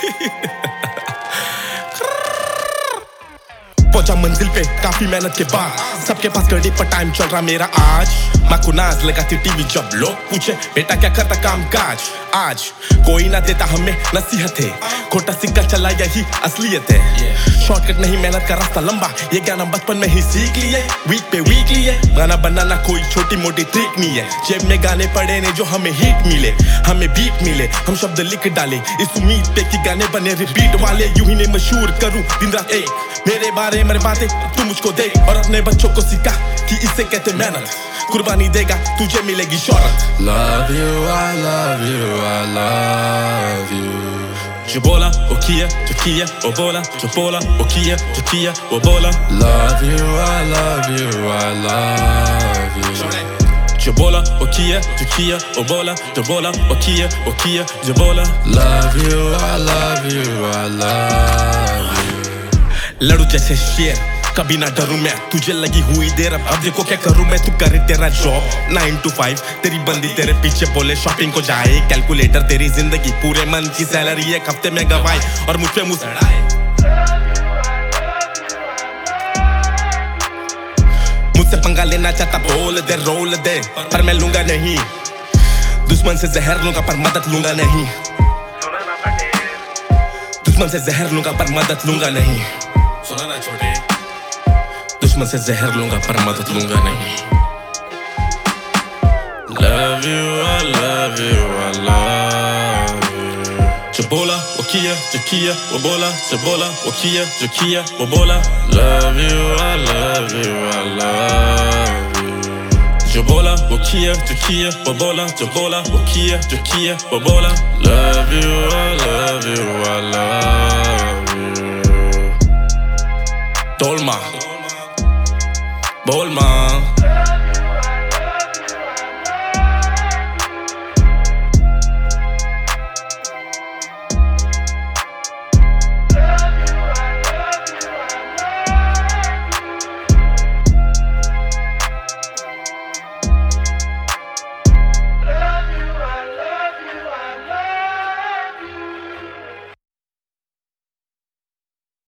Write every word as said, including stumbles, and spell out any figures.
पहुंचा मंजिल पे काफी मेहनत के बाद, सबके पास क्रेडिट पर टाइम चल रहा मेरा आज। माँ को नाज लगाती टीवी जब लोग पूछे बेटा क्या करता काम काज। आज कोई ना देता हमें नसीहत है, खोटा सिक्का चला यही असलियत है। शॉर्टकट नहीं मेहनत का रास्ता लंबा, ये ज्ञान हम बचपन में ही सीख लिए। वीक पे वीक लिए गाना बनाना कोई छोटी मोटी ट्रिक नहीं है। जेब में गाने पड़े ने जो हमें हिट मिले, हमें बीट मिले, हम शब्द लिख डाले इस उम्मीद पे कि गाने बने रिपीट वाले। यूं ही ने मशहूर करूं दिन रात एक, मेरे बारे मेरे बातें तू मुझको दे, और अपने बच्चों को सिखा कि इससे कहते मेहनत, कुर्बानी देगा तुझे मिलेगी शौहरत। Love you, I love you, I love you. जो बोला वो किया, जो किया वो बोला, जो बोला वो किया, जो किया वो बोला। Love you, I love you, I love you. जो बोला वो किया, जो किया वो बोला, जो बोला वो किया, वो किया जो बोला। Love you, I love you, I love you. Laddoo जैसे शेर कभी ना डरूं मैं, तुझे लगी हुई देर अब देखो क्या करूं मैं। तू करे तेरा जॉब नाइन टू फाइव, तेरी बंदी तेरे पीछे बोले शॉपिंग को जाए। कैलकुलेटर तेरी जिंदगी पूरे मंथ की सैलरी एक हफ्ते में गवाए, और मुझ पे मुसड़ाए। मुझसे पंगा लेना चाहता बोल दे रोल दे, पर मैं लूंगा नहीं। दुश्मन से जहर लूंगा पर मदद लूंगा नहीं। दुश्मन से जहर लूंगा पर मदद लूंगा नहीं। सुना ना छोटे, दुश्मन से जहर लूंगा पर मदद लूंगा नहीं। Love you, I love you, I love you. जो बोला वो किया, जो किया वो बोला, जो बोला वो किया, जो किया वो बोला। Love you, I love you, I love you. जो बोला वो किया, जो किया वो बोला, जो बोला वो किया, जो किया वो बोला। Love you, I love you, I love you. Dolma, Bolma.